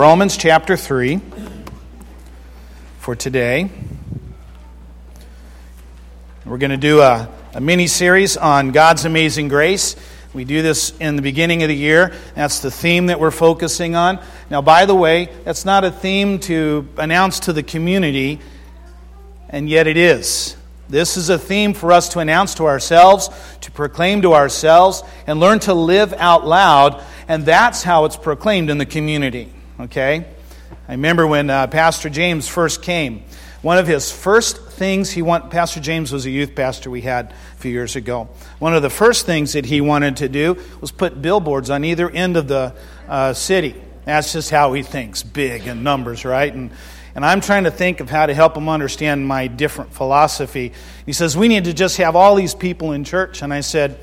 Romans chapter 3 for today. We're going to do a mini-series on God's amazing grace. We do this in the beginning of the year. That's the theme that we're focusing on. Now, by the way, that's not a theme to announce to the community, and yet it is. This is a theme for us to announce to ourselves, to proclaim to ourselves, and learn to live out loud, and that's how it's proclaimed in the community. Okay? I remember when Pastor James first came. One of his first things Pastor James was a youth pastor we had a few years ago. One of the first things that he wanted to do was put billboards on either end of the city. That's just how he thinks, big in numbers, right? And I'm trying to think of how to help him understand my different philosophy. He says, we need to just have all these people in church. And I said,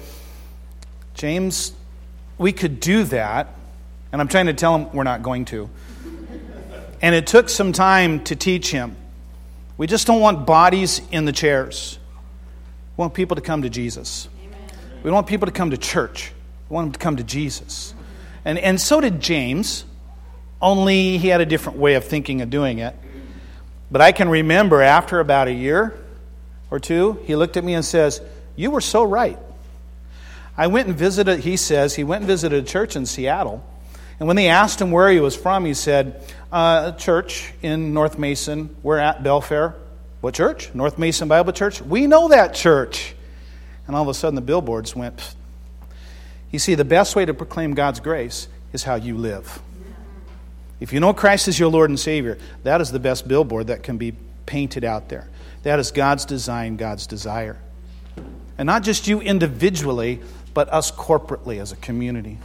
James, we could do that. And I'm trying to tell him we're not going to. And it took some time to teach him. We just don't want bodies in the chairs. We want people to come to Jesus. Amen. We don't want people to come to church. We want them to come to Jesus. And so did James, only he had a different way of thinking of doing it. But I can remember after about a year or two, he looked at me and says, you were so right. He went and visited a church in Seattle. And when they asked him where he was from, he said, a church in North Mason. We're at Belfair. What church? North Mason Bible Church. We know that church. And all of a sudden the billboards went. Pfft. You see, the best way to proclaim God's grace is how you live. If you know Christ is your Lord and Savior, that is the best billboard that can be painted out there. That is God's design, God's desire. And not just you individually, but us corporately as a community.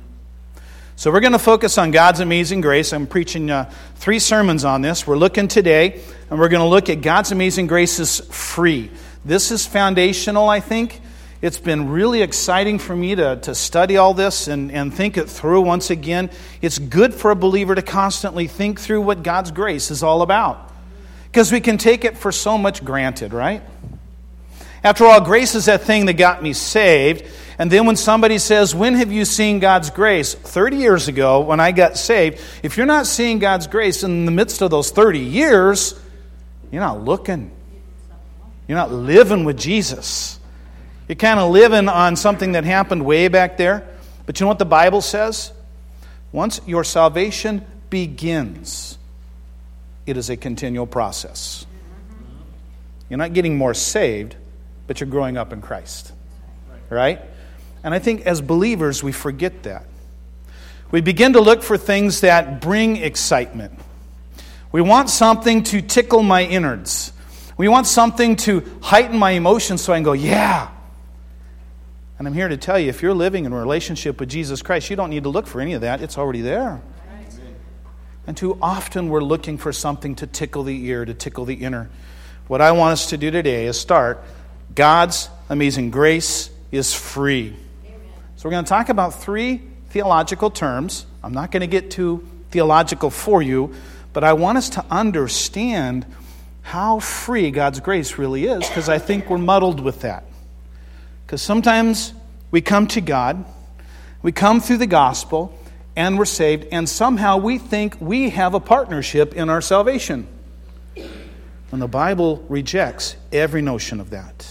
So we're going to focus on God's amazing grace. I'm preaching 3 sermons on this. We're looking today, and we're going to look at God's amazing grace is free. This is foundational, I think. It's been really exciting for me to study all this and think it through once again. It's good for a believer to constantly think through what God's grace is all about. Because we can take it for so much granted, right? After all, grace is that thing that got me saved. And then when somebody says, when have you seen God's grace? 30 years ago, when I got saved, if you're not seeing God's grace in the midst of those 30 years, you're not looking. You're not living with Jesus. You're kind of living on something that happened way back there. But you know what the Bible says? Once your salvation begins, it is a continual process. You're not getting more saved, but you're growing up in Christ. Right? And I think as believers, we forget that. We begin to look for things that bring excitement. We want something to tickle my innards. We want something to heighten my emotions so I can go, yeah. And I'm here to tell you, if you're living in a relationship with Jesus Christ, you don't need to look for any of that. It's already there. And too often we're looking for something to tickle the ear, to tickle the inner. What I want us to do today is start God's amazing grace is free. Amen. So we're going to talk about 3 theological terms. I'm not going to get too theological for you, but I want us to understand how free God's grace really is, because I think we're muddled with that. Because sometimes we come to God, we come through the gospel, and we're saved, and somehow we think we have a partnership in our salvation. And the Bible rejects every notion of that.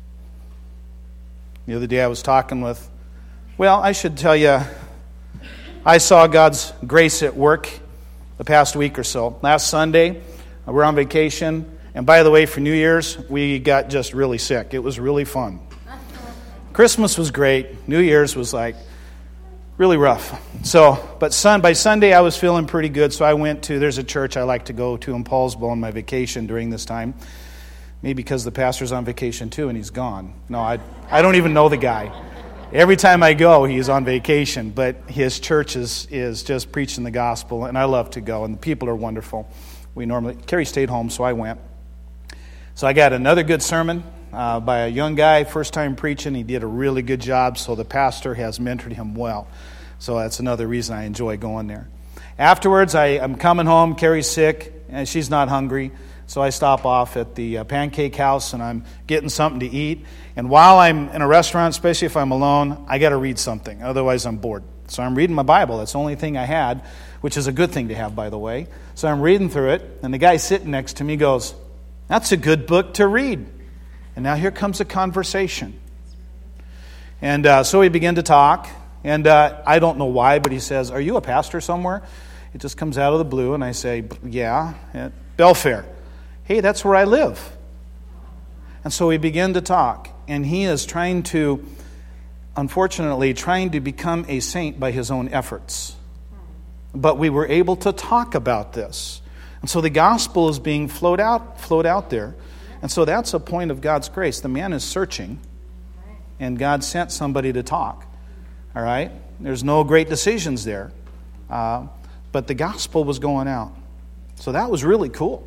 The other day I was talking with, I should tell you, I saw God's grace at work the past week or so. Last Sunday, we're on vacation. And by the way, for New Year's, we got just really sick. It was really fun. Christmas was great. New Year's was really rough. But by Sunday I was feeling pretty good. So I went there's a church I like to go to in Paulsville on my vacation during this time. Maybe because the pastor's on vacation too and he's gone. No, I don't even know the guy. Every time I go, he's on vacation. But his church is just preaching the gospel, and I love to go, and the people are wonderful. Carrie stayed home, so I went. So I got another good sermon by a young guy, first time preaching. He did a really good job, so the pastor has mentored him well. So that's another reason I enjoy going there. Afterwards, I'm coming home. Carrie's sick, and she's not hungry. So I stop off at the pancake house, and I'm getting something to eat. And while I'm in a restaurant, especially if I'm alone, I got to read something. Otherwise, I'm bored. So I'm reading my Bible. That's the only thing I had which is a good thing to have, by the way. So I'm reading through it, and the guy sitting next to me goes, "That's a good book to read." And now here comes a conversation. And so we begin to talk, and I don't know why, but he says, "Are you a pastor somewhere?" It just comes out of the blue, and I say, "Yeah, at Belfair." "Hey, that's where I live." And so we begin to talk, and he is unfortunately, trying to become a saint by his own efforts. But we were able to talk about this. And so the gospel is being flowed out there. And so that's a point of God's grace. The man is searching, and God sent somebody to talk. All right? There's no great decisions there. But the gospel was going out. So that was really cool.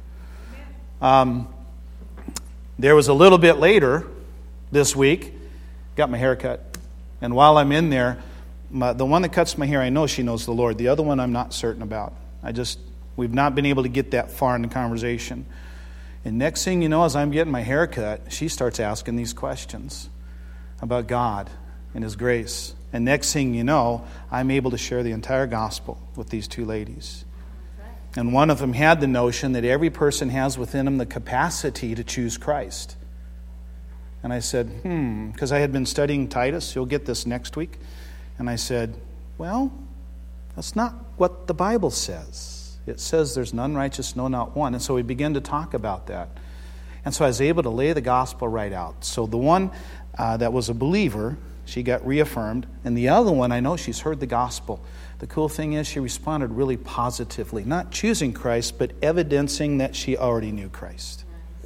There was a little bit later this week, got my hair cut. And while I'm in there, the one that cuts my hair, I know she knows the Lord. The other one I'm not certain about. We've not been able to get that far in the conversation. And next thing you know, as I'm getting my hair cut, she starts asking these questions about God and His grace. And next thing you know, I'm able to share the entire gospel with these two ladies. And one of them had the notion that every person has within them the capacity to choose Christ. And I said, because I had been studying Titus. You'll get this next week. And I said, well, that's not what the Bible says. It says there's none righteous, no, not one. And so we began to talk about that. And so I was able to lay the gospel right out. So the one that was a believer, she got reaffirmed. And the other one, I know she's heard the gospel. The cool thing is she responded really positively. Not choosing Christ, but evidencing that she already knew Christ.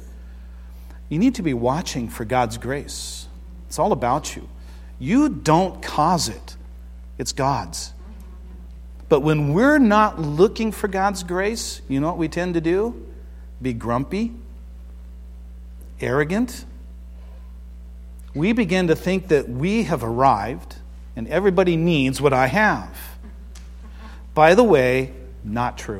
You need to be watching for God's grace. It's all about you. You don't cause it. It's God's. But when we're not looking for God's grace, you know what we tend to do? Be grumpy, arrogant. We begin to think that we have arrived and everybody needs what I have. By the way, not true.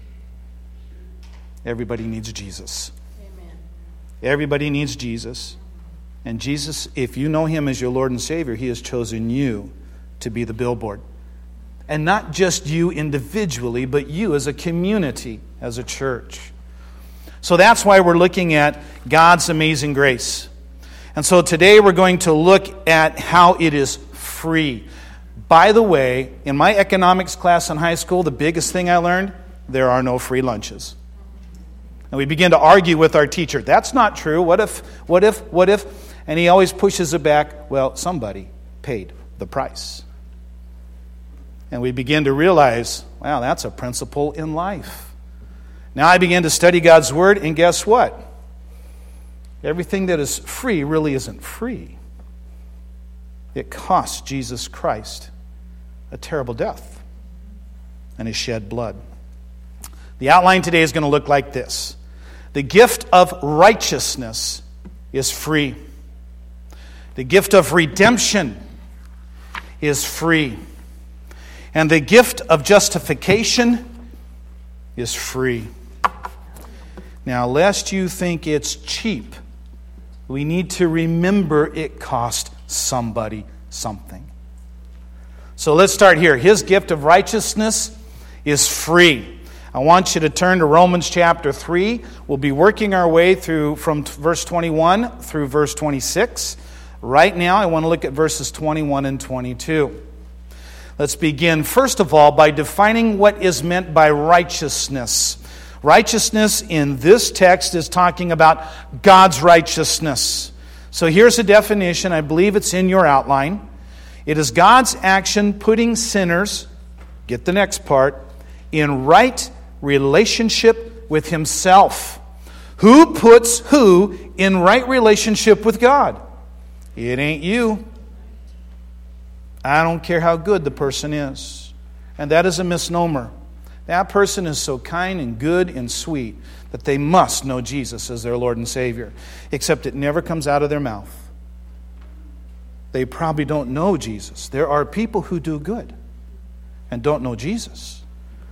Everybody needs Jesus. Amen. Everybody needs Jesus. And Jesus, if you know Him as your Lord and Savior, He has chosen you to be the billboard. And not just you individually, but you as a community, as a church. So that's why we're looking at God's amazing grace. And so today we're going to look at how it is free. By the way, in my economics class in high school, the biggest thing I learned, there are no free lunches. And we begin to argue with our teacher. That's not true. What if? And he always pushes it back. Well, somebody paid the price. And we begin to realize, wow, that's a principle in life. Now I begin to study God's Word, and guess what? Everything that is free really isn't free. It cost Jesus Christ a terrible death and His shed blood. The outline today is going to look like this. The gift of righteousness is free. The gift of redemption is free. And the gift of justification is free. Now, lest you think it's cheap, we need to remember it cost somebody something. So let's start here. His gift of righteousness is free. I want you to turn to Romans chapter 3. We'll be working our way through from verse 21 through verse 26. Right now, I want to look at verses 21 and 22. Let's begin, first of all, by defining what is meant by righteousness. Righteousness in this text is talking about God's righteousness. So here's a definition. I believe it's in your outline. It is God's action putting sinners, get the next part, in right relationship with Himself. Who puts who in right relationship with God? It ain't you. I don't care how good the person is. And that is a misnomer. That person is so kind and good and sweet that they must know Jesus as their Lord and Savior. Except it never comes out of their mouth. They probably don't know Jesus. There are people who do good and don't know Jesus.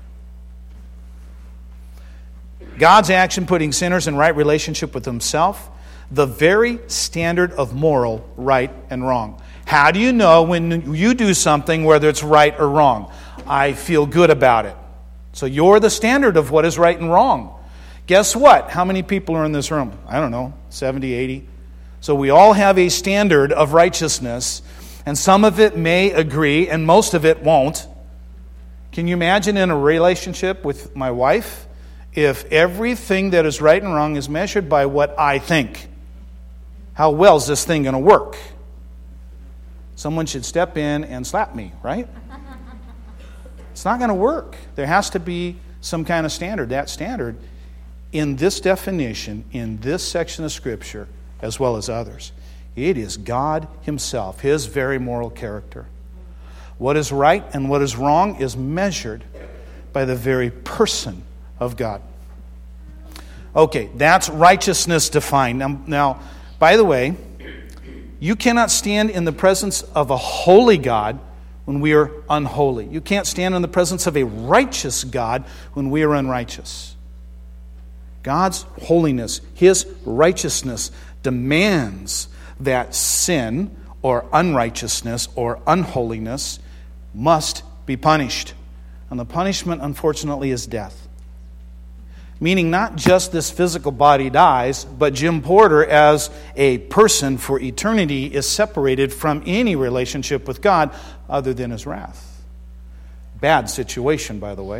God's action putting sinners in right relationship with Himself, the very standard of moral right and wrong. How do you know when you do something whether it's right or wrong? I feel good about it. So you're the standard of what is right and wrong. Guess what? How many people are in this room? I don't know, 70, 80. So we all have a standard of righteousness, and some of it may agree and most of it won't. Can you imagine in a relationship with my wife if everything that is right and wrong is measured by what I think? How well is this thing going to work? Someone should step in and slap me, right? It's not going to work. There has to be some kind of standard. That standard, in this definition, in this section of Scripture, as well as others, it is God Himself, His very moral character. What is right and what is wrong is measured by the very person of God. Okay, that's righteousness defined. Now, by the way, you cannot stand in the presence of a holy God when we are unholy. You can't stand in the presence of a righteous God when we are unrighteous. God's holiness, His righteousness, demands that sin or unrighteousness or unholiness must be punished. And the punishment, unfortunately, is death. Meaning not just this physical body dies, but Jim Porter as a person for eternity is separated from any relationship with God other than His wrath. Bad situation, by the way.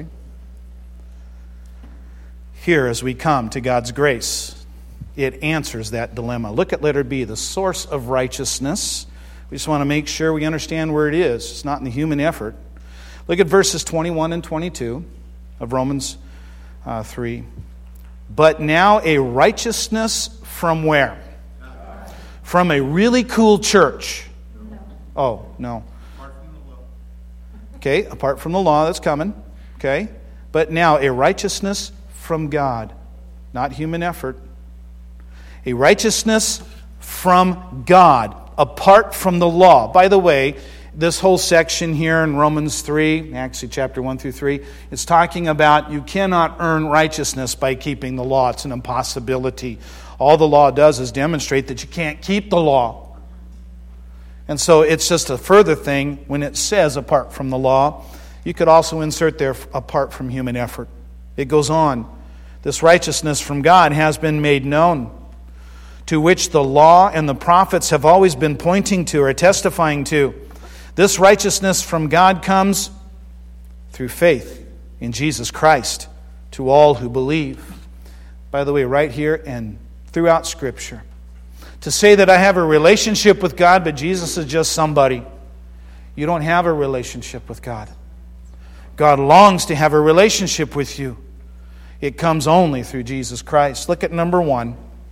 Here, as we come to God's grace, it answers that dilemma. Look at letter B, the source of righteousness. We just want to make sure we understand where it is. It's not in the human effort. Look at verses 21 and 22 of Romans 3. But now a righteousness from where? From a really cool church. Oh, no. Okay, apart from the law, that's coming. Okay. But now a righteousness from God, not human effort. A righteousness from God, apart from the law. By the way, this whole section here in Romans 3, actually chapter 1 through 3, it's talking about you cannot earn righteousness by keeping the law. It's an impossibility. All the law does is demonstrate that you can't keep the law. And so it's just a further thing when it says apart from the law. You could also insert there apart from human effort. It goes on. This righteousness from God has been made known, to which the law and the prophets have always been pointing to or testifying to. This righteousness from God comes through faith in Jesus Christ to all who believe. By the way, right here and throughout Scripture, to say that I have a relationship with God, but Jesus is just somebody. You don't have a relationship with God. God longs to have a relationship with you. It comes only through Jesus Christ. Look at number 1.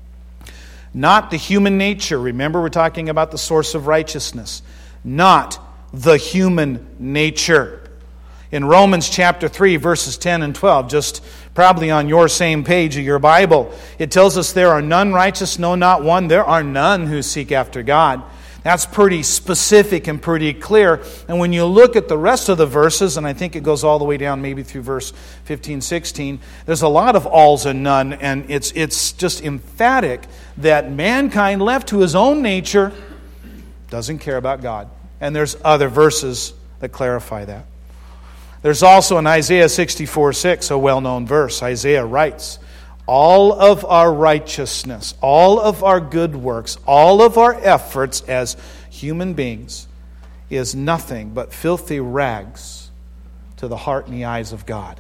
Not the human nature. Remember, we're talking about the source of righteousness. Not the human nature. In Romans chapter 3, verses 10 and 12, just probably on your same page of your Bible, it tells us there are none righteous, no, not one. There are none who seek after God. That's pretty specific and pretty clear. And when you look at the rest of the verses, and I think it goes all the way down maybe through verse 15, 16, there's a lot of alls and none, and it's just emphatic that mankind left to his own nature doesn't care about God. And there's other verses that clarify that. There's also in Isaiah 64:6, a well-known verse. Isaiah writes, all of our righteousness, all of our good works, all of our efforts as human beings is nothing but filthy rags to the heart and the eyes of God.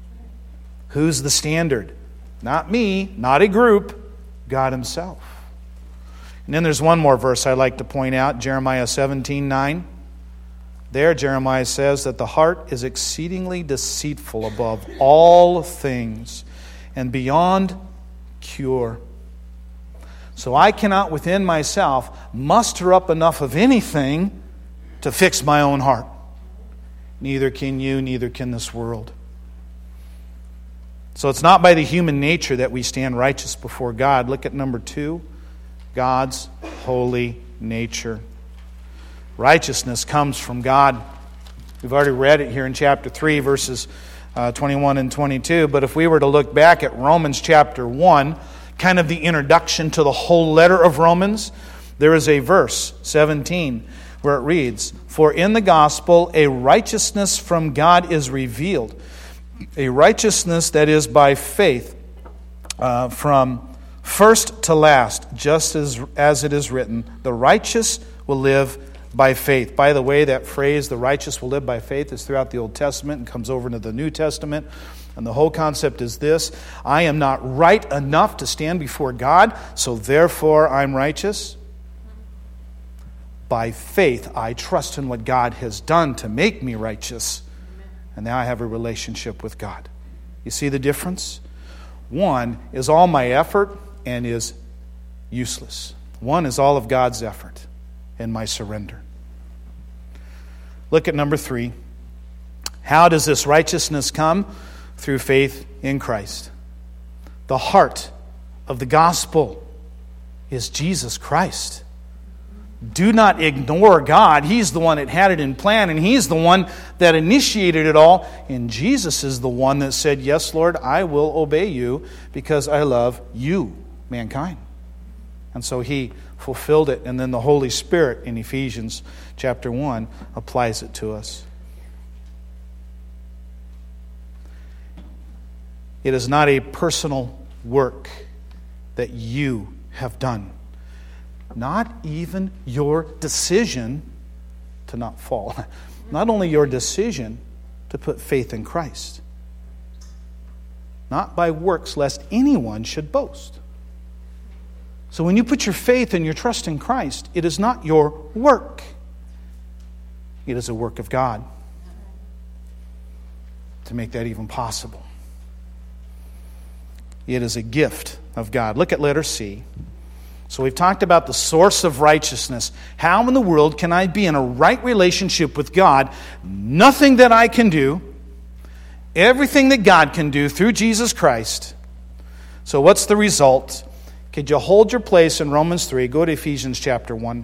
Who's the standard? Not me, not a group, God Himself. And then there's one more verse I'd like to point out, Jeremiah 17:9. There, Jeremiah says that the heart is exceedingly deceitful above all things and beyond cure. So I cannot within myself muster up enough of anything to fix my own heart. Neither can you, neither can this world. So it's not by the human nature that we stand righteous before God. Look at number 2, God's holy nature. Righteousness comes from God. We've already read it here in chapter 3, verses 21 and 22. But if we were to look back at Romans chapter 1, kind of the introduction to the whole letter of Romans, there is a verse, 17, where it reads, "For in the gospel a righteousness from God is revealed, a righteousness that is by faith, from first to last, just as it is written, the righteous will live by faith." By the way, that phrase, "the righteous will live by faith," is throughout the Old Testament and comes over into the New Testament. And the whole concept is this: I am not right enough to stand before God, so therefore I'm righteous. By faith, I trust in what God has done to make me righteous. And now I have a relationship with God. You see the difference? One is all my effort and is useless. One is all of God's effort and my surrender. Look at number 3. How does this righteousness come? Through faith in Christ. The heart of the gospel is Jesus Christ. Do not ignore God. He's the one that had it in plan, and He's the one that initiated it all. And Jesus is the one that said, "Yes, Lord, I will obey you because I love you, mankind." And so He fulfilled it, and then the Holy Spirit in Ephesians chapter 1 applies it to us. It is not a personal work that you have done. Not even your decision to not fall. Not only your decision to put faith in Christ. Not by works, lest anyone should boast. So when you put your faith and your trust in Christ, it is not your work. It is a work of God to make that even possible. It is a gift of God. Look at letter C. So we've talked about the source of righteousness. How in the world can I be in a right relationship with God? Nothing that I can do. Everything that God can do through Jesus Christ. So what's the result? Could you hold your place in Romans 3? Go to Ephesians chapter 1.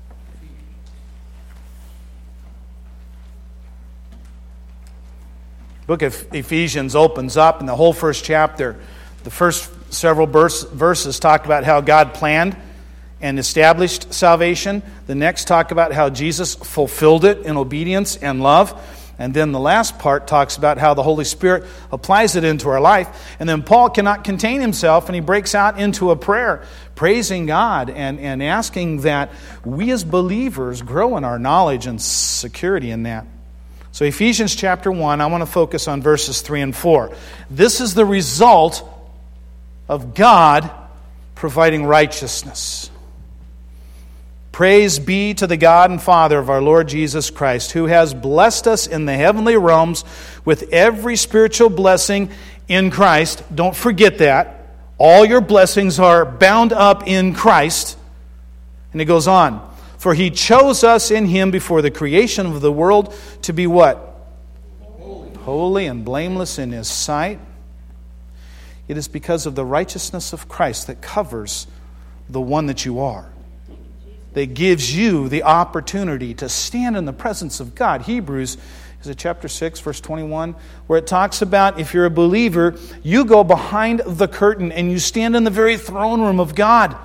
Book of Ephesians opens up, and the whole first chapter, the first several verses talk about how God planned and established salvation. The next talk about how Jesus fulfilled it in obedience and love. And then the last part talks about how the Holy Spirit applies it into our life. And then Paul cannot contain himself, and he breaks out into a prayer, praising God and asking that we as believers grow in our knowledge and security in that. So Ephesians chapter 1, I want to focus on verses 3 and 4. This is the result of God providing righteousness. Praise be to the God and Father of our Lord Jesus Christ, who has blessed us in the heavenly realms with every spiritual blessing in Christ. Don't forget that. All your blessings are bound up in Christ. And it goes on. For He chose us in Him before the creation of the world to be what? Holy and blameless in His sight. It is because of the righteousness of Christ that covers the one that you are, that gives you the opportunity to stand in the presence of God. Hebrews, is it chapter 6, verse 21, where it talks about if you're a believer, you go behind the curtain and you stand in the very throne room of God.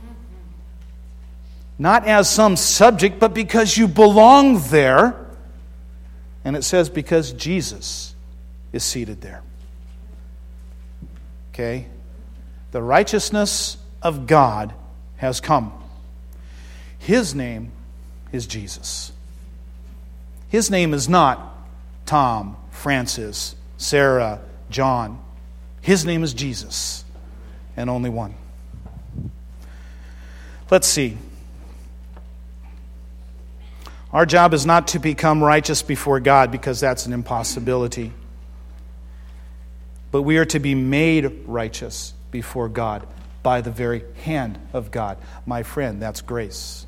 Not as some subject, but because you belong there. And it says because Jesus is seated there. Okay? The righteousness of God has come. His name is Jesus. His name is not Tom, Francis, Sarah, John. His name is Jesus, and only one. Let's see. Our job is not to become righteous before God, because that's an impossibility. But we are to be made righteous before God by the very hand of God. My friend, that's grace.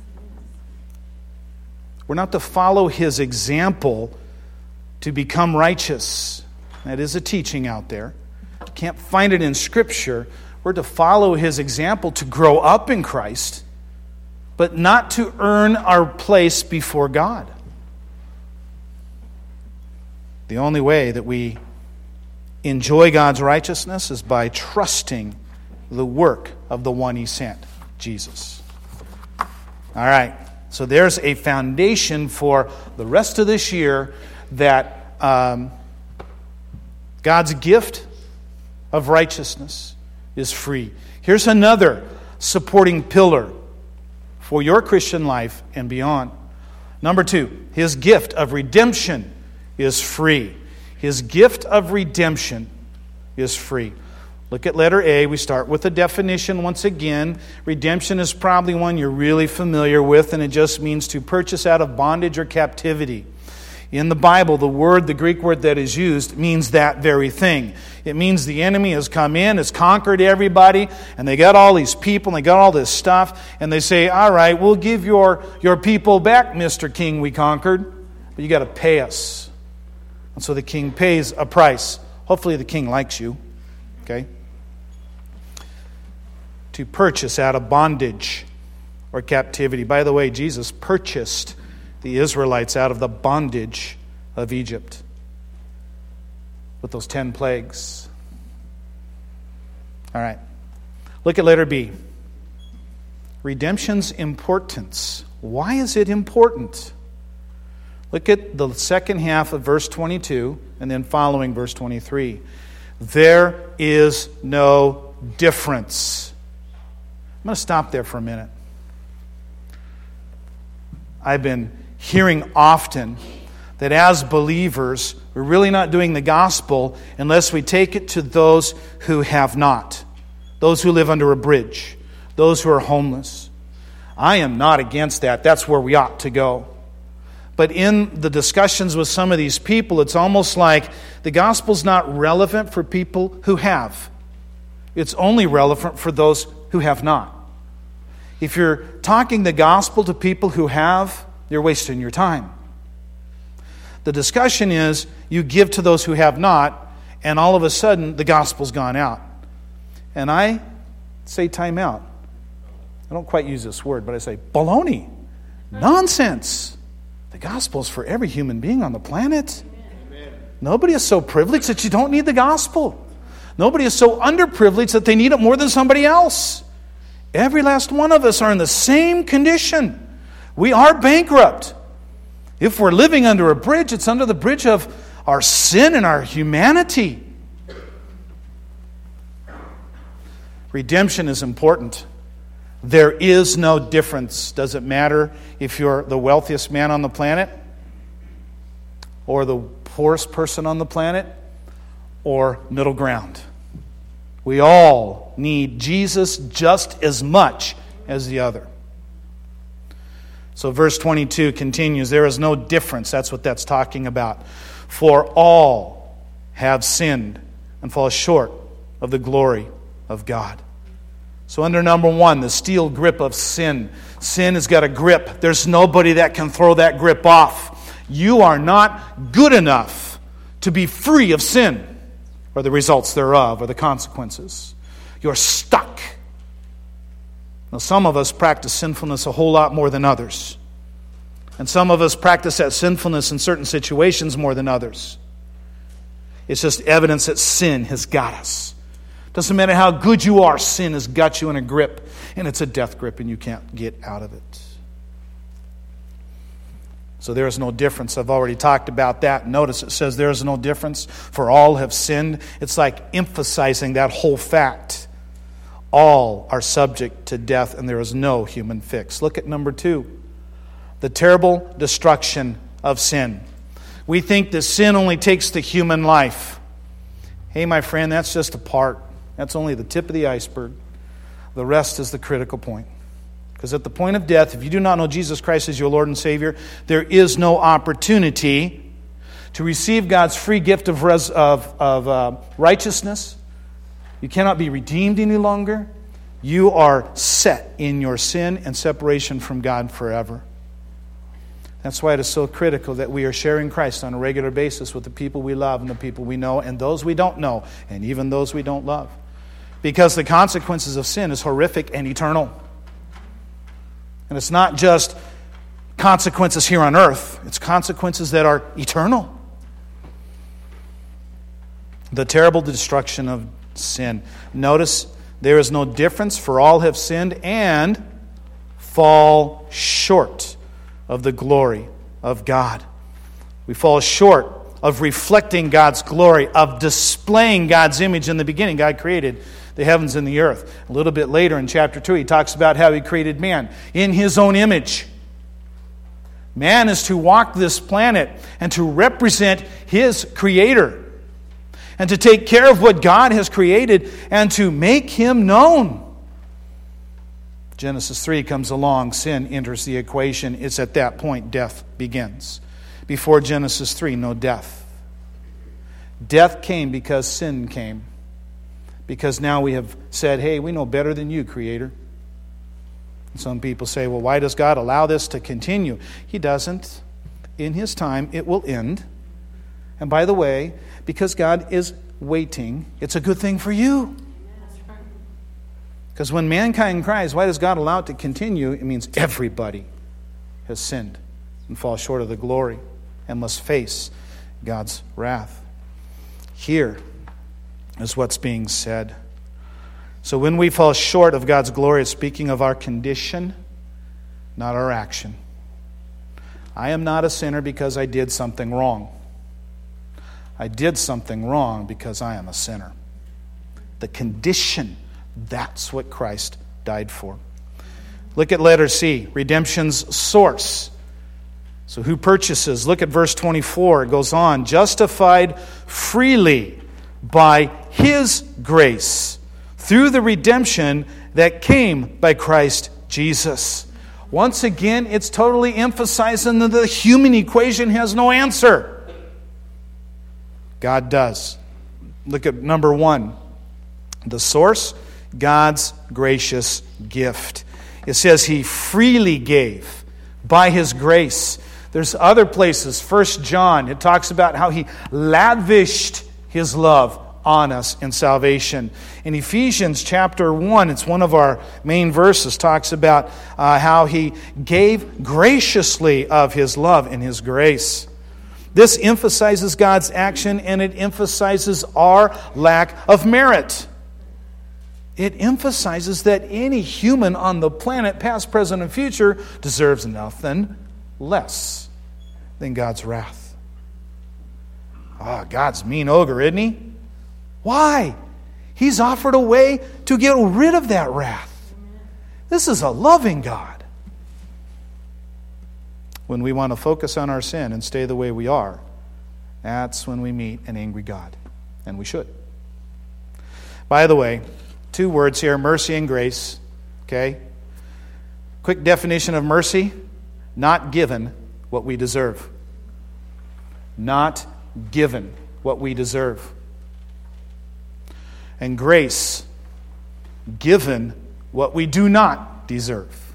We're not to follow His example to become righteous. That is a teaching out there. Can't find it in Scripture. We're to follow His example to grow up in Christ, but not to earn our place before God. The only way that we enjoy God's righteousness is by trusting the work of the one He sent, Jesus. All right. So there's a foundation for the rest of this year that God's gift of righteousness is free. Here's another supporting pillar for your Christian life and beyond. Number 2, His gift of redemption is free. His gift of redemption is free. Look at letter A. We start with the definition once again. Redemption is probably one you're really familiar with, and it just means to purchase out of bondage or captivity. In the Bible, the Greek word that is used, means that very thing. It means the enemy has come in, has conquered everybody, and they got all these people, and they got all this stuff, and they say, all right, we'll give your people back, Mr. King we conquered, but you got to pay us. And so the king pays a price. Hopefully the king likes you. Okay? To purchase out of bondage or captivity. By the way, Jesus purchased the Israelites out of the bondage of Egypt with those 10 plagues. All right. Look at letter B. Redemption's importance. Why is it important? Look at the second half of verse 22 and then following verse 23. There is no difference. I'm going to stop there for a minute. I've been hearing often that as believers, we're really not doing the gospel unless we take it to those who have not, those who live under a bridge, those who are homeless. I am not against that. That's where we ought to go. But in the discussions with some of these people, it's almost like the gospel's not relevant for people who have. It's only relevant for those who have not. If you're talking the gospel to people who have, you're wasting your time. The discussion is you give to those who have not, and all of a sudden the gospel's gone out. And I say time out. I don't quite use this word, but I say baloney. Nonsense. The gospel is for every human being on the planet. Amen. Nobody is so privileged that you don't need the gospel. Nobody is so underprivileged that they need it more than somebody else. Every last one of us are in the same condition. We are bankrupt. If we're living under a bridge, it's under the bridge of our sin and our humanity. Redemption is important. There is no difference. Does it matter if you're the wealthiest man on the planet, or the poorest person on the planet, or middle ground? We all need Jesus just as much as the other. So verse 22 continues, there is no difference. That's what that's talking about. For all have sinned and fall short of the glory of God. So under number 1, the steel grip of sin. Sin has got a grip. There's nobody that can throw that grip off. You are not good enough to be free of sin, or the results thereof, or the consequences. You're stuck. Now, some of us practice sinfulness a whole lot more than others. And some of us practice that sinfulness in certain situations more than others. It's just evidence that sin has got us. Doesn't matter how good you are, sin has got you in a grip. And it's a death grip and you can't get out of it. So there is no difference. I've already talked about that. Notice it says there is no difference, for all have sinned. It's like emphasizing that whole fact. All are subject to death and there is no human fix. Look at number 2. The terrible destruction of sin. We think that sin only takes the human life. Hey, my friend, that's just a part. That's only the tip of the iceberg. The rest is the critical point. Because at the point of death, if you do not know Jesus Christ as your Lord and Savior, there is no opportunity to receive God's free gift of righteousness. You cannot be redeemed any longer. You are set in your sin and separation from God forever. That's why it is so critical that we are sharing Christ on a regular basis with the people we love and the people we know and those we don't know and even those we don't love. Because the consequences of sin is horrific and eternal. And it's not just consequences here on earth. It's consequences that are eternal. The terrible destruction of sin. Notice there is no difference, for all have sinned and fall short of the glory of God. We fall short of reflecting God's glory, of displaying God's image. In the beginning, God created the heavens and the earth. A little bit later in chapter 2, he talks about how he created man in his own image. Man is to walk this planet and to represent his Creator and to take care of what God has created and to make Him known. Genesis 3 comes along, sin enters the equation. It's at that point death begins. Before Genesis 3, no death. Death came because sin came. Because now we have said, hey, we know better than you, Creator. Some people say, well, why does God allow this to continue? He doesn't. In His time, it will end. And by the way, because God is waiting, it's a good thing for you. Because when mankind cries, why does God allow it to continue? It means everybody has sinned and falls short of the glory and must face God's wrath. Here is what's being said. So when we fall short of God's glory, it's speaking of our condition, not our action. I am not a sinner because I did something wrong. I did something wrong because I am a sinner. The condition, that's what Christ died for. Look at letter C, redemption's source. So who purchases? Look at verse 24. It goes on, justified freely by His grace, through the redemption that came by Christ Jesus. Once again, it's totally emphasizing that the human equation has no answer. God does. Look at number 1. The source, God's gracious gift. It says He freely gave by His grace. There's other places. 1 John, it talks about how He lavished His love on us in salvation. In Ephesians chapter 1, it's one of our main verses, talks about how He gave graciously of His love and His grace. This emphasizes God's action, and it emphasizes our lack of merit. It emphasizes that any human on the planet, past, present, and future, deserves nothing less than God's wrath. God's mean ogre, isn't He? Why? He's offered a way to get rid of that wrath. This is a loving God. When we want to focus on our sin and stay the way we are, that's when we meet an angry God. And we should. By the way, 2 words here, mercy and grace. Okay? Quick definition of mercy: not given what we deserve. Not given what we deserve. And grace, given what we do not deserve.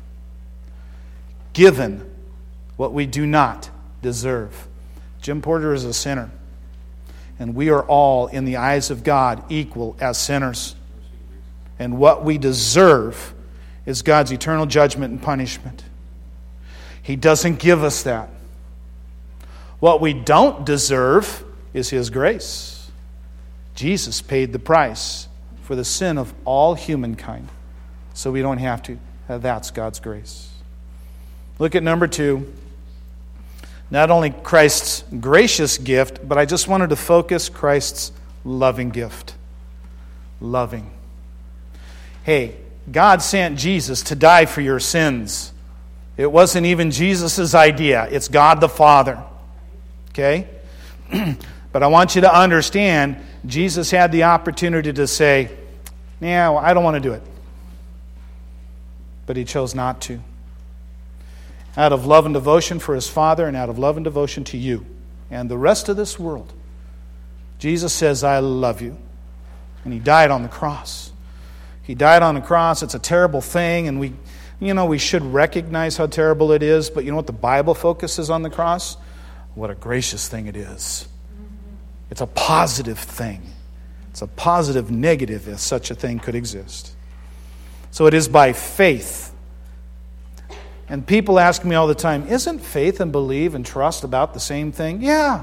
Given what we do not deserve. Jim Porter is a sinner. And we are all, in the eyes of God, equal as sinners. And what we deserve is God's eternal judgment and punishment. He doesn't give us that. What we don't deserve is His grace. Jesus paid the price for the sin of all humankind, so we don't have to. That's God's grace. Look at number 2. Not only Christ's gracious gift, but I just wanted to focus Christ's loving gift. Loving. Hey, God sent Jesus to die for your sins. It wasn't even Jesus' idea. It's God the Father. Okay? But I want you to understand, Jesus had the opportunity to say, well, I don't want to do it. But He chose not to. Out of love and devotion for His Father, and out of love and devotion to you and the rest of this world, Jesus says, I love you. And He died on the cross. He died on the cross. It's a terrible thing, and we should recognize how terrible it is, but you know what the Bible focuses on the cross? What a gracious thing it is. It's a positive thing. It's a positive negative if such a thing could exist. So it is by faith. And people ask me all the time, isn't faith and believe and trust about the same thing? Yeah.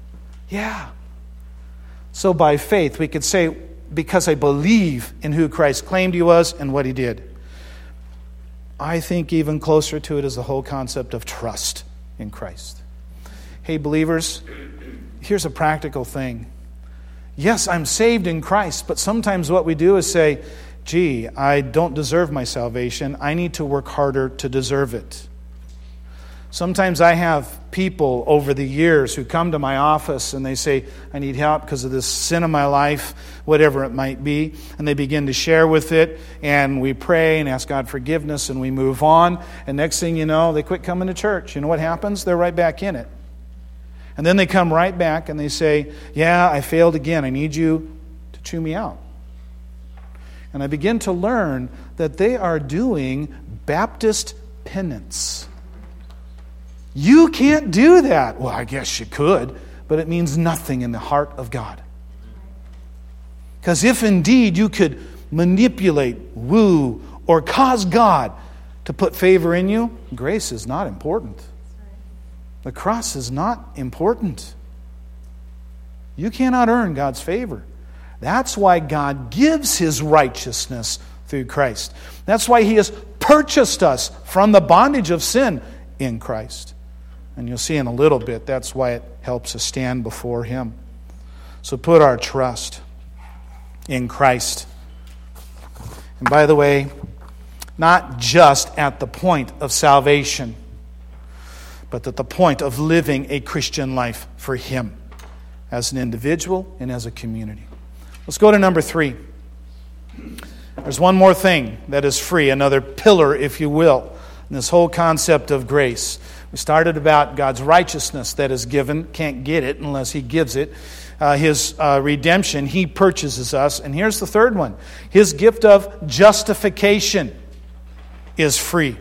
So by faith, we could say, because I believe in who Christ claimed He was and what He did. I think even closer to it is the whole concept of trust in Christ. Hey, believers, here's a practical thing. Yes, I'm saved in Christ, but sometimes what we do is say, gee, I don't deserve my salvation. I need to work harder to deserve it. Sometimes I have people over the years who come to my office and they say, I need help because of this sin in my life, whatever it might be. And they begin to share with it, and we pray and ask God forgiveness, and we move on. And next thing you know, they quit coming to church. You know what happens? They're right back in it. And then they come right back and they say, yeah, I failed again. I need you to chew me out. And I begin to learn that they are doing Baptist penance. You can't do that. Well, I guess you could, but it means nothing in the heart of God. Because if indeed you could manipulate, woo, or cause God to put favor in you, grace is not important. The cross is not important. You cannot earn God's favor. That's why God gives His righteousness through Christ. That's why He has purchased us from the bondage of sin in Christ. And you'll see in a little bit, that's why it helps us stand before Him. So put our trust in Christ. And by the way, not just at the point of salvation, but at the point of living a Christian life for Him as an individual and as a community. Let's go to number 3. There's one more thing that is free, another pillar, if you will, in this whole concept of grace. We started about God's righteousness that is given. Can't get it unless He gives it. His redemption, He purchases us. And here's the third one. His gift of justification is free.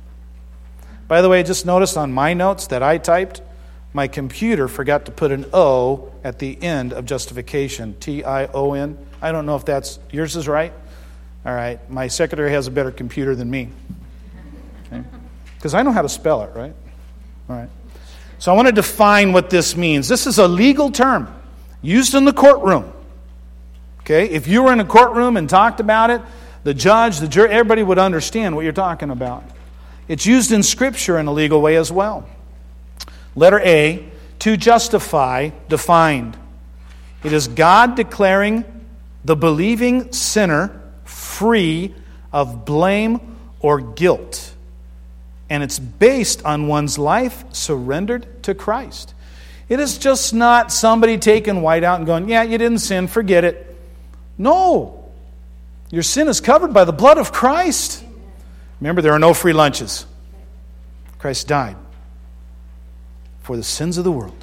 By the way, just notice on my notes that I typed, my computer forgot to put an O at the end of justification. T-I-O-N. I don't know if that's, yours is right? All right. My secretary has a better computer than me. Because I know how to spell it, right? All right. So I want to define what this means. This is a legal term used in the courtroom. Okay? If you were in a courtroom and talked about it, the judge, the jury, everybody would understand what you're talking about. It's used in Scripture in a legal way as well. Letter A, to justify, defined. It is God declaring the believing sinner free of blame or guilt. And it's based on one's life surrendered to Christ. It is just not somebody taking white out and going, yeah, you didn't sin, forget it. No. Your sin is covered by the blood of Christ. Remember, there are no free lunches. Christ died for the sins of the world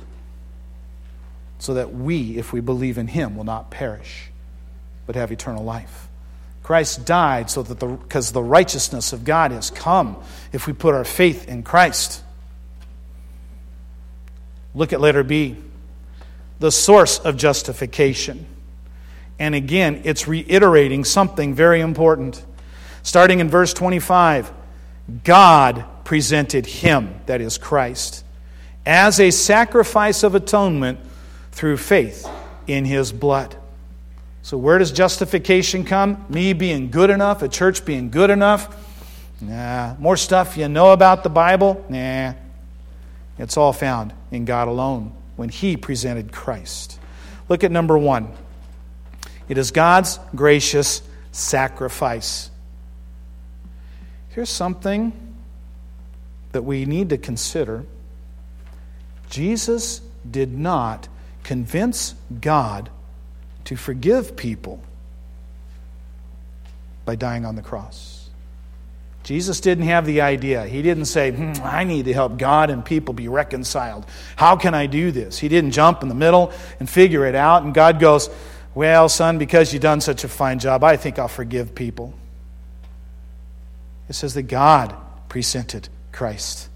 so that we, if we believe in Him, will not perish but have eternal life. Christ died so that because the righteousness of God has come if we put our faith in Christ. Look at letter B, the source of justification. And again, it's reiterating something very important. Starting in verse 25, God presented Him, that is Christ, as a sacrifice of atonement through faith in His blood. So where does justification come? Me being good enough, a church being good enough? Nah. More stuff you know about the Bible? Nah. It's all found in God alone when He presented Christ. Look at number 1. It is God's gracious sacrifice. Here's something that we need to consider. Jesus did not convince God to forgive people by dying on the cross. Jesus didn't have the idea. He didn't say, I need to help God and people be reconciled. How can I do this? He didn't jump in the middle and figure it out. And God goes, well, son, because you've done such a fine job, I think I'll forgive people. It says that God presented Christ.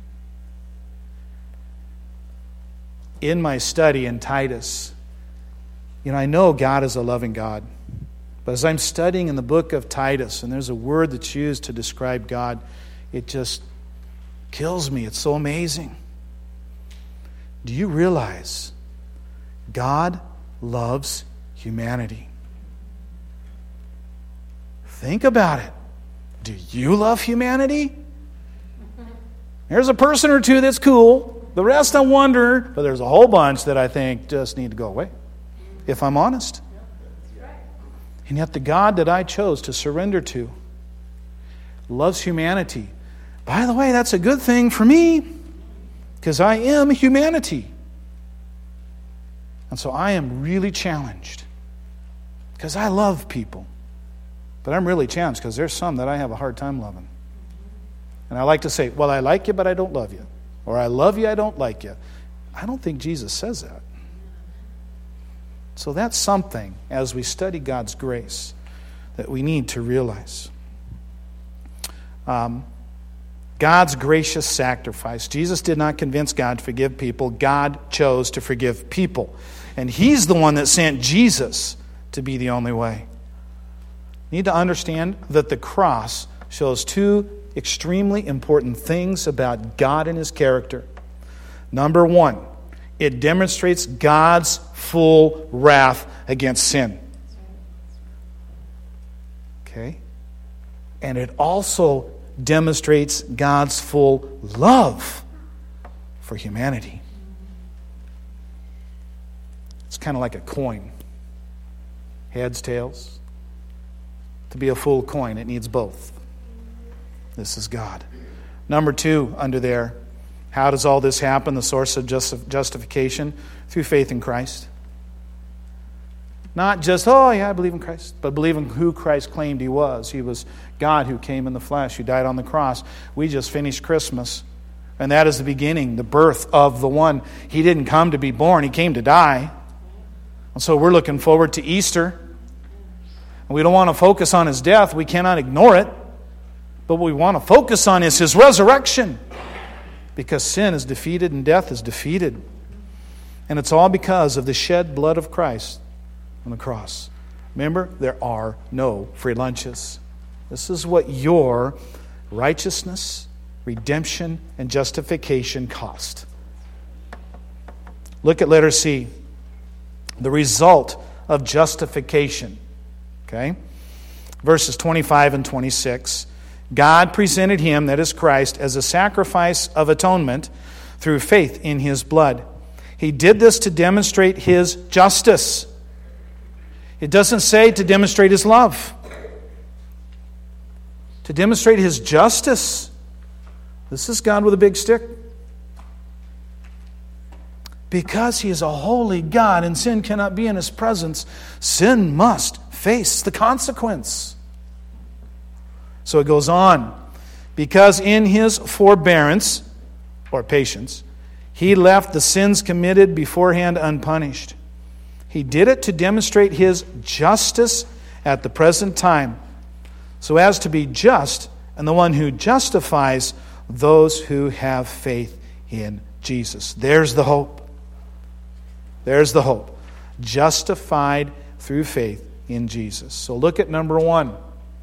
In my study in Titus, I know God is a loving God. But as I'm studying in the book of Titus, and there's a word that's used to describe God, it just kills me. It's so amazing. Do you realize God loves humanity? Think about it. Do you love humanity? There's a person or two that's cool. The rest I wonder, but there's a whole bunch that I think just need to go away, if I'm honest. And yet the God that I chose to surrender to loves humanity. By the way, that's a good thing for me, because I am humanity. And so I am really challenged, because I love people. But I'm really challenged, because there's some that I have a hard time loving. And I like to say, well, I like you, but I don't love you. Or I love you, I don't like you. I don't think Jesus says that. So that's something, as we study God's grace, that we need to realize. God's gracious sacrifice. Jesus did not convince God to forgive people. God chose to forgive people. And He's the one that sent Jesus to be the only way. You need to understand that the cross shows two extremely important things about God and His character. Number one, it demonstrates God's full wrath against sin. Okay? And it also demonstrates God's full love for humanity. It's kind of like a coin. Heads, tails. To be a full coin, it needs both. This is God. Number two, under there, how does all this happen? The source of justification through faith in Christ. Not just, oh yeah, I believe in Christ, but believe in who Christ claimed He was. He was God who came in the flesh, who died on the cross. We just finished Christmas, and that is the beginning, the birth of the one. He didn't come to be born, He came to die. And so we're looking forward to Easter. And we don't want to focus on His death. We cannot ignore it. But what we want to focus on is His resurrection. Because sin is defeated and death is defeated. And it's all because of the shed blood of Christ on the cross. Remember, there are no free lunches. This is what your righteousness, redemption, and justification cost. Look at letter C. The result of justification. Okay? Verses 25 and 26. God presented Him, that is Christ, as a sacrifice of atonement through faith in His blood. He did this to demonstrate His justice. It doesn't say to demonstrate His love. To demonstrate His justice. This is God with a big stick. Because He is a holy God and sin cannot be in His presence, sin must face the consequence. So it goes on. Because in His forbearance, or patience, He left the sins committed beforehand unpunished. He did it to demonstrate His justice at the present time, so as to be just and the one who justifies those who have faith in Jesus. There's the hope. There's the hope. Justified through faith in Jesus. So look at number one.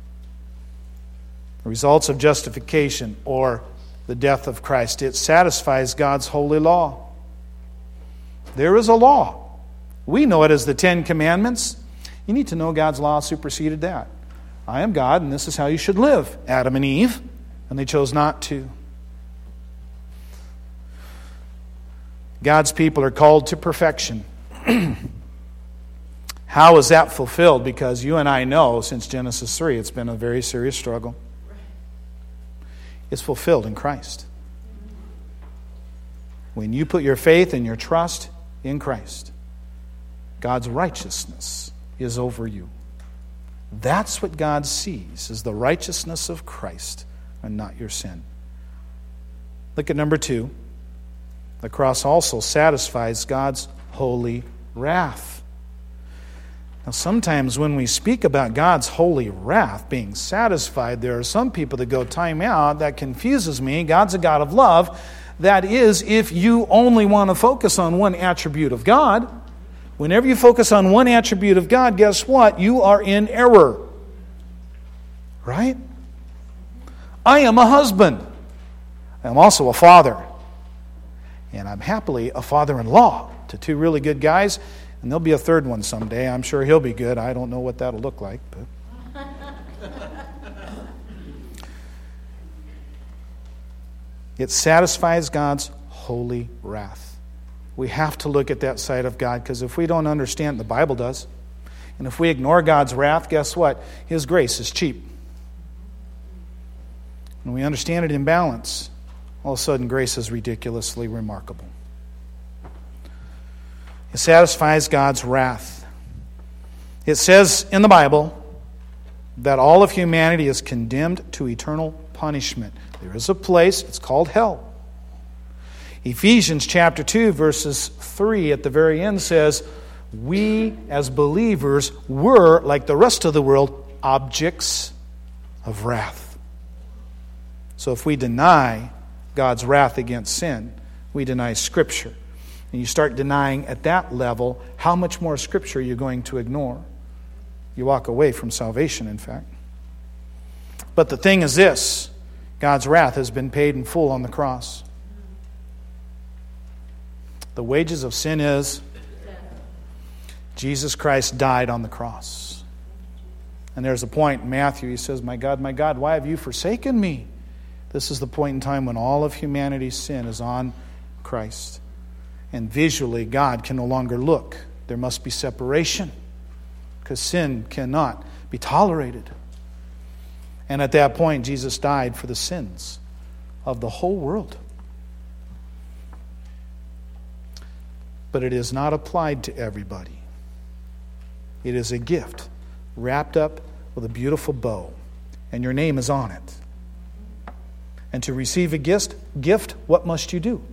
The results of justification, or the death of Christ. It satisfies God's holy law. There is a law. We know it as the Ten Commandments. You need to know God's law superseded that. I am God, and this is how you should live. Adam and Eve, and they chose not to. God's people are called to perfection. How is that fulfilled? Because you and I know since Genesis 3, it's been a very serious struggle. It's fulfilled in Christ. When you put your faith and your trust in Christ, God's righteousness is over you. That's what God sees, is the righteousness of Christ and not your sin. Look at number 2. The cross also satisfies God's holy wrath. Now, sometimes when we speak about God's holy wrath being satisfied, there are some people that go, time out, that confuses me. God's a God of love. That is, if you only want to focus on one attribute of God. Whenever you focus on one attribute of God, guess what? You are in error. Right? I am a husband. I'm also a father. And I'm happily a father-in-law to 2 really good guys. And there'll be a third one someday. I'm sure he'll be good. I don't know what that'll look like. But It satisfies God's holy wrath. We have to look at that side of God, because if we don't understand, the Bible does, and if we ignore God's wrath, guess what? His grace is cheap. When we understand it in balance, all of a sudden grace is ridiculously remarkable. It satisfies God's wrath. It says in the Bible that all of humanity is condemned to eternal punishment. There is a place, it's called hell. Ephesians chapter 2, verses 3 at the very end says, we as believers were, like the rest of the world, objects of wrath. So if we deny God's wrath against sin, we deny Scripture. And you start denying at that level, how much more Scripture are you going to ignore? You walk away from salvation, in fact. But the thing is this, God's wrath has been paid in full on the cross. The wages of sin is Jesus Christ died on the cross. And there's a point in Matthew, he says, my God, why have you forsaken me? This is the point in time when all of humanity's sin is on Christ. And visually, God can no longer look. There must be separation, because sin cannot be tolerated. And at that point, Jesus died for the sins of the whole world. But it is not applied to everybody. It is a gift wrapped up with a beautiful bow, and your name is on it. And to receive a gift, what must you do?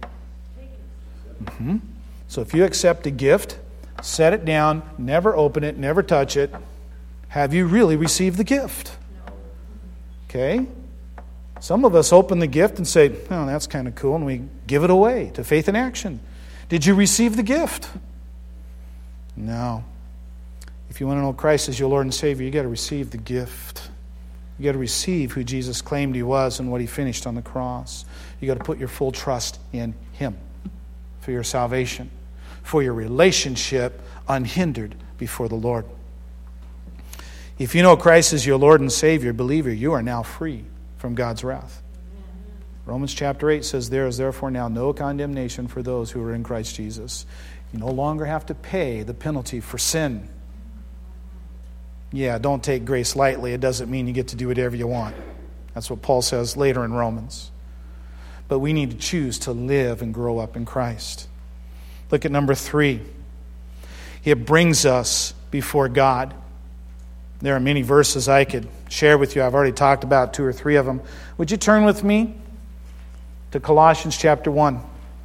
So if you accept a gift, set it down, never open it, never touch it, have you really received the gift? Okay? Some of us open the gift and say, oh, that's kind of cool, and we give it away to Faith in Action. Did you receive the gift? No. If you want to know Christ as your Lord and Savior, you got to receive the gift. You got to receive who Jesus claimed He was and what He finished on the cross. You got to put your full trust in Him for your salvation, for your relationship unhindered before the Lord. If you know Christ as your Lord and Savior, believer, you are now free from God's wrath. Romans chapter 8 says, there is therefore now no condemnation for those who are in Christ Jesus. You no longer have to pay the penalty for sin. Yeah, don't take grace lightly. It doesn't mean you get to do whatever you want. That's what Paul says later in Romans. But we need to choose to live and grow up in Christ. Look at number 3. It brings us before God. There are many verses I could share with you. I've already talked about 2 or 3 of them. Would you turn with me to Colossians chapter 1?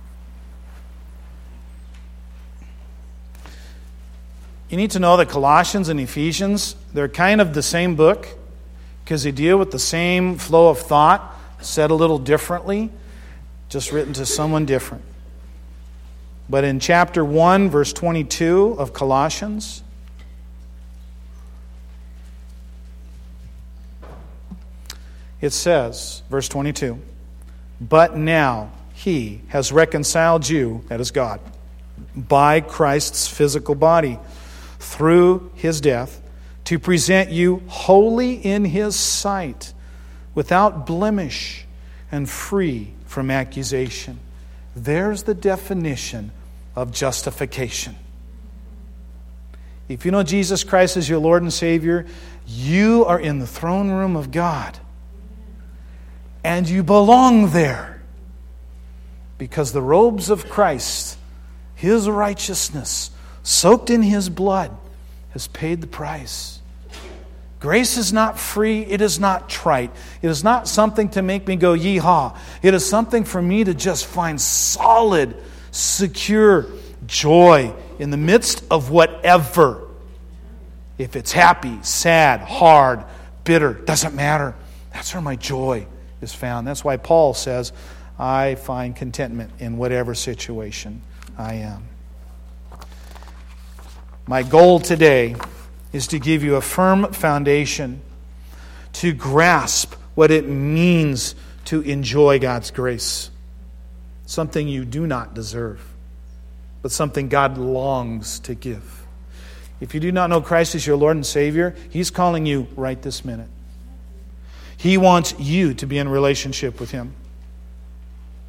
You need to know that Colossians and Ephesians, they're kind of the same book, because they deal with the same flow of thought, said a little differently, just written to someone different. But in chapter 1, verse 22 of Colossians, it says, verse 22, but now He has reconciled you, that is God, by Christ's physical body, through His death, to present you holy in His sight, without blemish and free from accusation. There's the definition of justification. If you know Jesus Christ as your Lord and Savior, you are in the throne room of God. And you belong there. Because the robes of Christ, His righteousness, soaked in His blood, has paid the price. Grace is not free. It is not trite. It is not something to make me go yee-haw. It is something for me to just find solid, secure joy in the midst of whatever. If it's happy, sad, hard, bitter, doesn't matter. That's where my joy is found. That's why Paul says, I find contentment in whatever situation I am. My goal today is to give you a firm foundation to grasp what it means to enjoy God's grace. Something you do not deserve, but something God longs to give. If you do not know Christ as your Lord and Savior, He's calling you right this minute. He wants you to be in relationship with Him.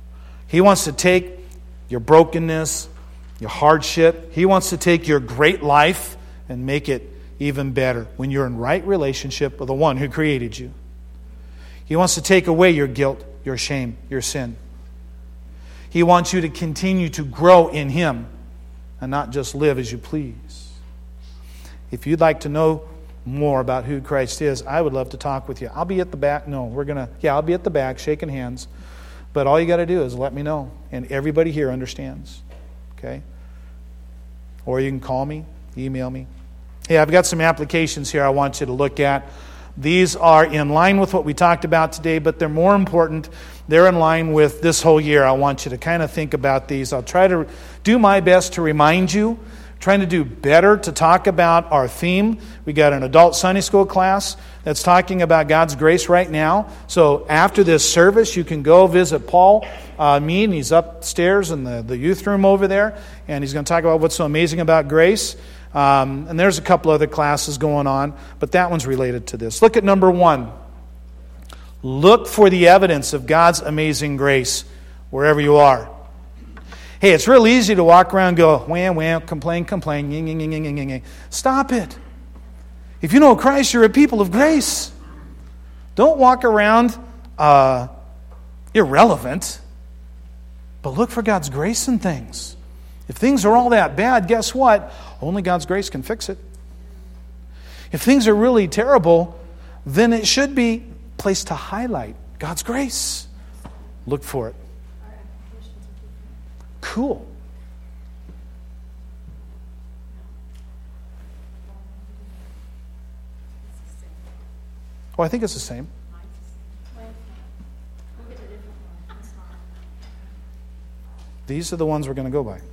He wants to take your brokenness, your hardship. He wants to take your great life and make it even better when you're in right relationship with the one who created you. He wants to take away your guilt, your shame, your sin. He wants you to continue to grow in Him and not just live as you please. If you'd like to know more about who Christ is, I would love to talk with you. I'll be at the back. I'll be at the back shaking hands. But all you got to do is let me know. And everybody here understands. Okay? Or you can call me, email me. Hey, I've got some applications here I want you to look at. These are in line with what we talked about today, but they're more important. They're in line with this whole year. I want you to kind of think about these. I'll try to do my best to remind you, trying to do better to talk about our theme. We got an adult Sunday school class that's talking about God's grace right now. So after this service, you can go visit Paul, and he's upstairs in the youth room over there, and he's going to talk about what's so amazing about grace. And there's a couple other classes going on, but that one's related to this. Look at number 1. Look for the evidence of God's amazing grace wherever you are. Hey, it's real easy to walk around and go, wham, complain, ying, ying, ying, ying, ying. Stop it. If you know Christ, you're a people of grace. Don't walk around irrelevant, but look for God's grace in things. If things are all that bad, guess what? Only God's grace can fix it. If things are really terrible, then it should be a place to highlight God's grace. Look for it. Cool. Oh, I think it's the same. These are the ones we're going to go by.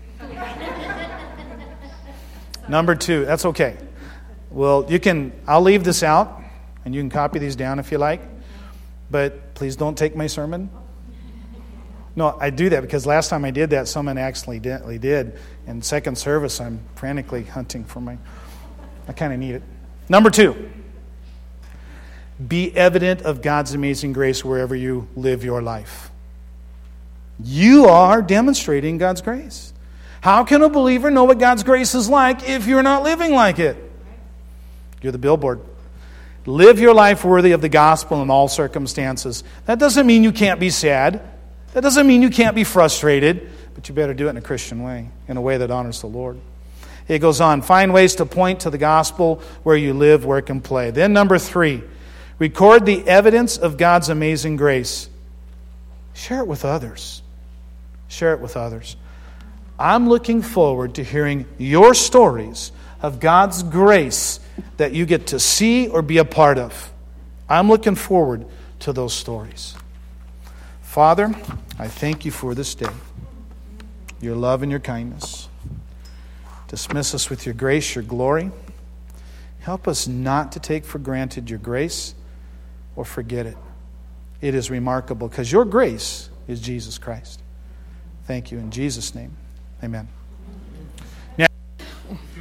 Number 2, that's okay. Well, I'll leave this out, and you can copy these down if you like, but please don't take my sermon. No, I do that because last time I did that, someone accidentally did. In second service, I'm frantically hunting for I kind of need it. Number 2, be evident of God's amazing grace wherever you live your life. You are demonstrating God's grace. How can a believer know what God's grace is like if you're not living like it? You're the billboard. Live your life worthy of the gospel in all circumstances. That doesn't mean you can't be sad. That doesn't mean you can't be frustrated. But you better do it in a Christian way, in a way that honors the Lord. It goes on. Find ways to point to the gospel where you live, work, and play. Then number 3, record the evidence of God's amazing grace. Share it with others. Share it with others. I'm looking forward to hearing your stories of God's grace that you get to see or be a part of. I'm looking forward to those stories. Father, I thank you for this day, your love and your kindness. Dismiss us with your grace, your glory. Help us not to take for granted your grace or forget it. It is remarkable because your grace is Jesus Christ. Thank you in Jesus' name. Amen.